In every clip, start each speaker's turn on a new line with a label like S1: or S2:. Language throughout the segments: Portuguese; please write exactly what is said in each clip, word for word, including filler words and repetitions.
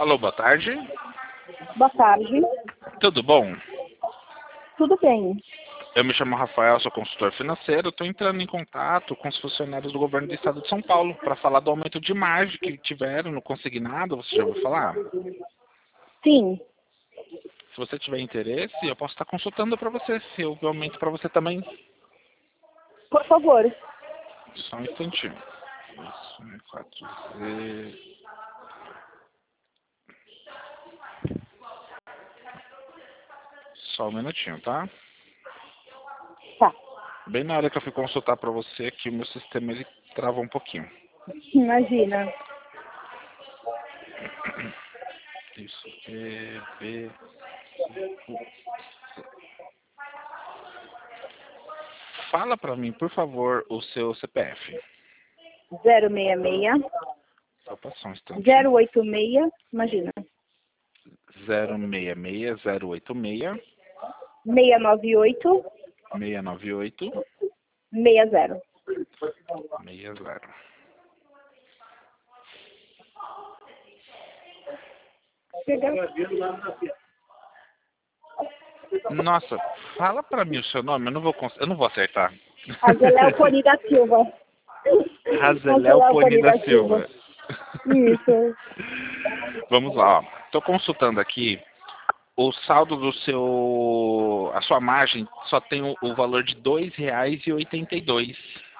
S1: Alô, boa tarde.
S2: Boa tarde.
S1: Tudo bom?
S2: Tudo bem.
S1: Eu me chamo Rafael, sou consultor financeiro. Estou entrando em contato com os funcionários do governo do estado de São Paulo para falar do aumento de margem que tiveram no consignado. Você já ouviu falar?
S2: Sim.
S1: Se você tiver interesse, eu posso estar consultando para você, se houver aumento para você também.
S2: Por favor.
S1: Só um instantinho. Isso, um, quatro, Z... Só um minutinho, tá?
S2: Tá.
S1: Bem na hora que eu fui consultar para você aqui, o meu sistema ele trava um pouquinho.
S2: Imagina.
S1: Isso. E, B, U, C. Fala para mim, por favor, o seu C P F.
S2: zero seis seis.
S1: Opa, só um instantinho.
S2: zero oito seis. Imagina.
S1: zero seis seis, zero oito seis,
S2: seis nove oito.
S1: seis nove oito,
S2: seis zero.
S1: seis zero. Nossa, fala para mim o seu nome, eu não vou, cons- eu não vou acertar.
S2: Azeléu Poni da Silva.
S1: Razeléu Poni da Silva.
S2: Isso.
S1: Vamos lá, ó. Tô consultando aqui. O saldo do seu... A sua margem só tem o, o valor de dois reais e oitenta e dois.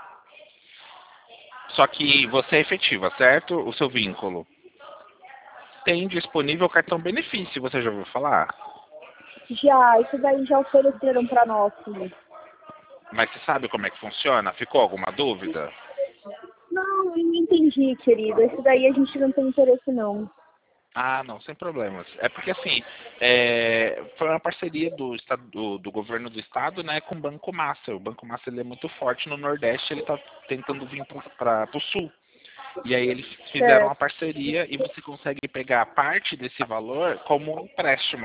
S1: Só que você é efetiva, certo? O seu vínculo. Tem disponível o cartão benefício, você já ouviu falar?
S2: Já, isso daí já ofereceram para nós, sim.
S1: Mas você sabe como é que funciona? Ficou alguma dúvida?
S2: Não, eu não entendi, querida. Isso daí a gente não tem interesse, não.
S1: Ah, não, sem problemas. É porque assim, é, foi uma parceria do, estado, do, do governo do estado, né, com o Banco Master. O Banco Master ele é muito forte no Nordeste, ele está tentando vir para o Sul. E aí eles fizeram uma
S2: Certo.
S1: parceria e você consegue pegar parte desse valor como um empréstimo.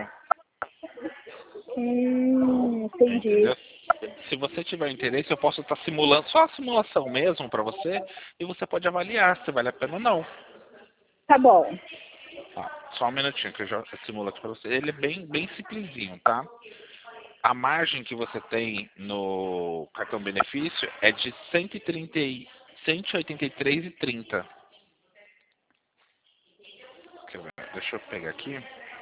S2: Hum, entendi.
S1: Entendeu? Se você tiver interesse, eu posso estar simulando, só a simulação mesmo para você, e você pode avaliar se vale a pena ou não.
S2: Tá bom.
S1: Tá, só um minutinho que eu já simulo aqui para você. Ele é bem, bem simplesinho, tá? A margem que você tem no cartão benefício é de cento e trinta, e- cento e oitenta e três e trinta. Quer ver? Deixa eu pegar aqui.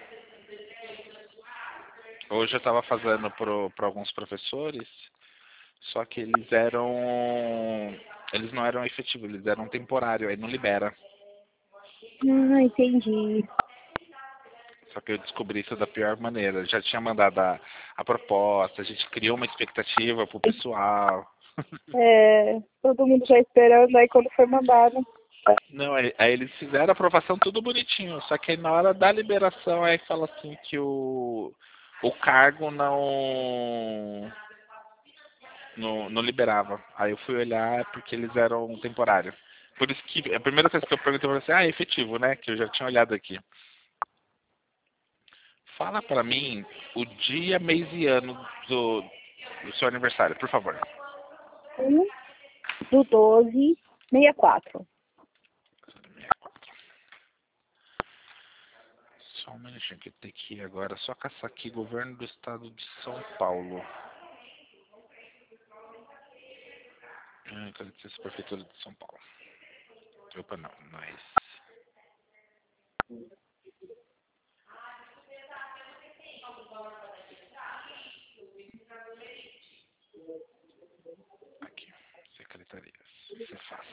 S1: Hoje eu estava fazendo para alguns professores, só que eles eram... Eles não eram efetivos, eles eram temporários, aí não libera.
S2: Ah, entendi.
S1: Só que eu descobri isso da pior maneira. Eu já tinha mandado a, a proposta, a gente criou uma expectativa pro pessoal.
S2: É, todo mundo já esperando, aí quando foi mandado.
S1: Não, aí, aí eles fizeram a aprovação tudo bonitinho, só que aí na hora da liberação aí fala assim que o, o cargo não, não não liberava. Aí eu fui olhar porque eles eram temporários. Por isso que a primeira coisa que eu perguntei foi assim, ah, é efetivo, né? Que eu já tinha olhado aqui. Fala pra mim o dia, mês e ano do, do seu aniversário, por favor.
S2: um do doze, sessenta e quatro.
S1: Só um minutinho que eu tenho que ir agora. Só caçar aqui, governo do estado de São Paulo. Ah, com licença, prefeitura de São Paulo. Opa, não, não é esse. Aqui, secretarias. Cefaz.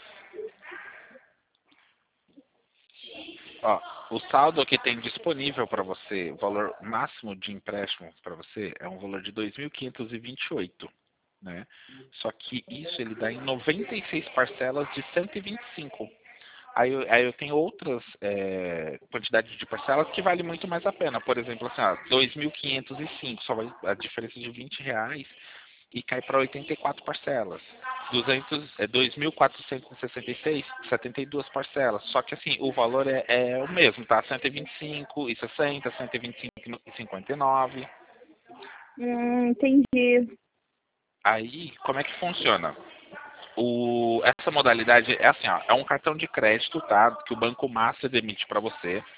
S1: Ó, o saldo que tem disponível para você, o valor máximo de empréstimo para você é um valor de dois mil quinhentos e vinte e oito, né? Só que isso ele dá em noventa e seis parcelas de cento e vinte e cinco. Aí, eu- aí eu tenho outras é, quantidades de parcelas que vale muito mais a pena. Por exemplo, assim, ó, dois mil quinhentos e cinco, só vai a diferença de vinte reais e cai para oitenta e quatro parcelas. duzentos, é dois mil quatrocentos e sessenta e seis, setenta e duas parcelas. Só que assim, o valor é, é o mesmo, tá? cento e vinte e cinco e sessenta, cento e vinte e cinco e cinquenta e nove.
S2: Hum, entendi.
S1: Aí, como é que funciona? O, essa modalidade é assim, ó, é um cartão de crédito, tá? Que o Banco Master emite para você.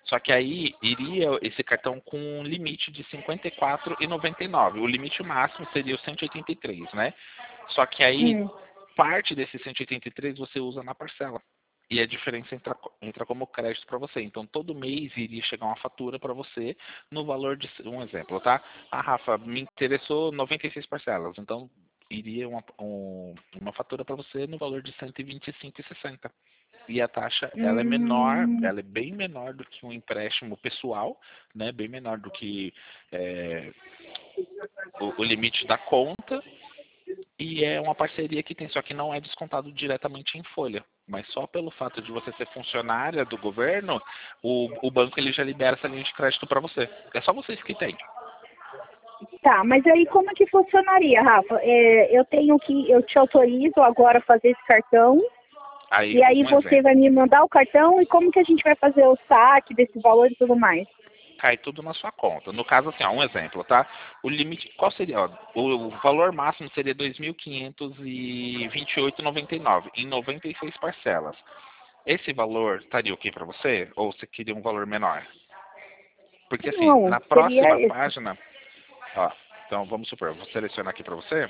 S1: Só que aí iria esse cartão com um limite de cinquenta e quatro reais e noventa e nove centavos. O limite máximo seria o cento e oitenta e três, né? Só que aí
S2: Hum.
S1: parte desse cento e oitenta e três você usa na parcela. E a diferença entra, entra como crédito para você. Então, todo mês iria chegar uma fatura para você no valor de... Um exemplo, tá? A Rafa, me interessou noventa e seis parcelas. Então, iria uma, um, uma fatura para você no valor de cento e vinte e cinco reais e sessenta centavos. E a taxa, ela é menor,
S2: Hum.
S1: ela é bem menor do que um empréstimo pessoal, né? Bem menor do que é, o, o limite da conta. E é uma parceria que tem, só que não é descontado diretamente em folha. Mas só pelo fato de você ser funcionária do governo, o, o banco ele já libera essa linha de crédito para você. É só vocês que têm.
S2: Tá, mas aí como que funcionaria, Rafa? É, eu tenho que, eu te autorizo agora a fazer esse cartão,
S1: Aí,
S2: e aí
S1: um
S2: você
S1: exemplo.
S2: vai me mandar o cartão, e como que a gente vai fazer o saque desse valor e tudo mais?
S1: Cai tudo na sua conta. No caso, assim, ó, um exemplo, tá? O limite, qual seria? Ó, o, o valor máximo seria dois mil quinhentos e vinte e oito reais e noventa e nove centavos, em noventa e seis parcelas. Esse valor estaria ok para você? Ou você queria um valor menor? Porque, assim,
S2: Não,
S1: na
S2: seria
S1: próxima
S2: esse.
S1: página, ó, então vamos supor, eu vou selecionar aqui para você.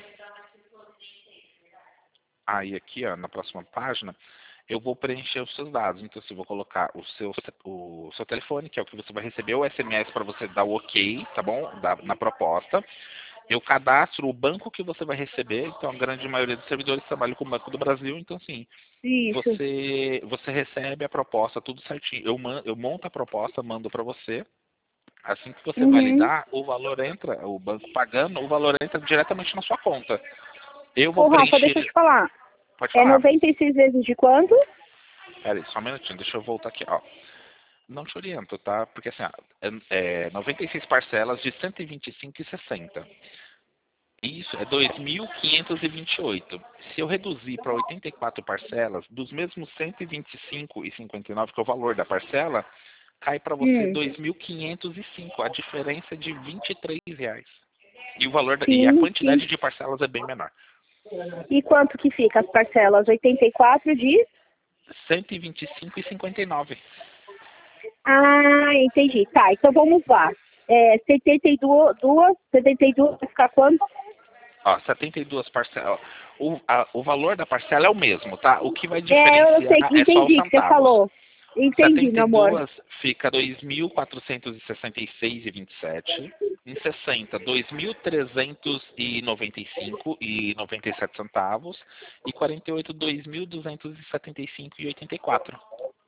S1: Aí aqui, ó, na próxima página, eu vou preencher os seus dados. Então, assim, eu vou colocar o seu, o seu telefone, que é o que você vai receber, o S M S para você dar o ok, tá bom? Da, na proposta. Eu cadastro o banco que você vai receber. Então, a grande maioria dos servidores trabalham com o Banco do Brasil. Então, assim,
S2: Isso.
S1: você, você recebe a proposta, tudo certinho. Eu, man, eu monto a proposta, mando para você. Assim que você
S2: Uhum.
S1: validar, o valor entra, o banco pagando, o valor entra diretamente na sua conta. Eu vou
S2: Ô, Rafa, deixa eu
S1: preencher.
S2: te falar.
S1: Pode
S2: É
S1: falar.
S2: noventa e seis vezes de quanto?
S1: Pera aí, só um minutinho, deixa eu voltar aqui, ó. Não te oriento, tá? Porque assim, ó, é, é noventa e seis parcelas de cento e vinte e cinco reais e sessenta centavos. Isso é dois mil quinhentos e vinte e oito. Se eu reduzir para oitenta e quatro parcelas, dos mesmos cento e vinte e cinco reais e cinquenta e nove, que é o valor da parcela, cai para você
S2: Hum.
S1: dois mil quinhentos e cinco. A diferença é de vinte e três reais. E o valor da, e a
S2: Sim, sim.
S1: quantidade de parcelas é bem menor.
S2: E quanto que fica as parcelas? oitenta e quatro de...
S1: cento e vinte e cinco reais e cinquenta e nove.
S2: Ah, entendi. Tá, então vamos lá. É, setenta e duas, duas, setenta e duas vai ficar quanto?
S1: Ó, setenta e duas parcelas. O, a- o valor da parcela é o mesmo, tá? O que vai
S2: É, eu
S1: diferenciar
S2: sei que
S1: é só os
S2: entendi que você
S1: centavos.
S2: falou. Entendi,
S1: setenta e
S2: meu amor.
S1: dois fica dois mil quatrocentos e sessenta e seis reais e vinte e sete. Em sessenta, dois mil trezentos e noventa e cinco reais e noventa e sete centavos. E quarenta e oito, dois mil duzentos e setenta e cinco reais e oitenta e quatro.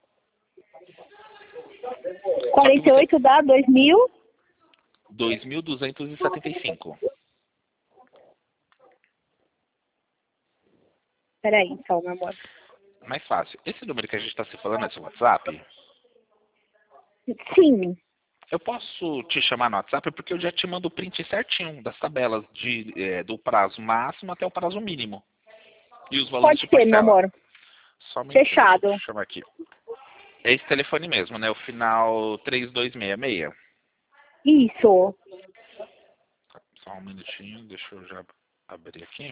S1: Só que
S2: quarenta e
S1: você...
S2: oito dá dois mil.
S1: dois mil duzentos e setenta e cinco.
S2: Peraí, então, meu amor.
S1: Mais fácil. Esse número que a gente está se falando é seu WhatsApp?
S2: Sim,
S1: Eu posso te chamar no WhatsApp porque eu já te mando o print certinho das tabelas de, é, do prazo máximo até o prazo mínimo. E os valores
S2: pode
S1: de
S2: ser, meu
S1: parcela.
S2: amor.
S1: Só um minutinho, deixa eu
S2: Fechado.
S1: chamar aqui. É esse telefone mesmo, né? O final três dois seis seis.
S2: Isso.
S1: Só um minutinho, deixa eu já abrir aqui.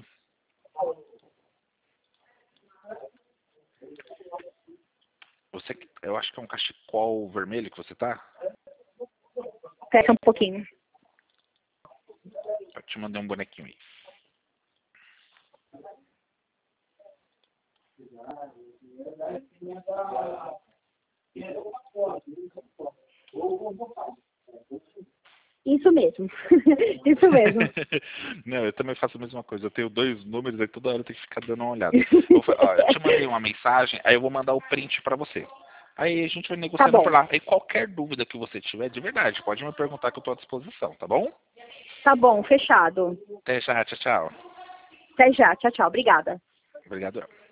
S1: Você, eu acho que é um cachecol vermelho que você tá.
S2: Fecha um pouquinho.
S1: Eu te mandei um bonequinho aí.
S2: Isso mesmo. Isso mesmo.
S1: Não, eu também faço a mesma coisa. Eu tenho dois números, aí toda hora eu tenho que ficar dando uma olhada. Eu, fa- ó, eu te mandei uma mensagem, aí eu vou mandar o print pra você. Aí a gente vai
S2: Tá
S1: negociando por
S2: bom.
S1: lá. Aí qualquer dúvida que você tiver, de verdade, pode me perguntar que eu tô à disposição, tá bom?
S2: Tá bom, fechado.
S1: Até já, tchau, tchau.
S2: Até já. Tchau, tchau. Obrigada.
S1: Obrigado.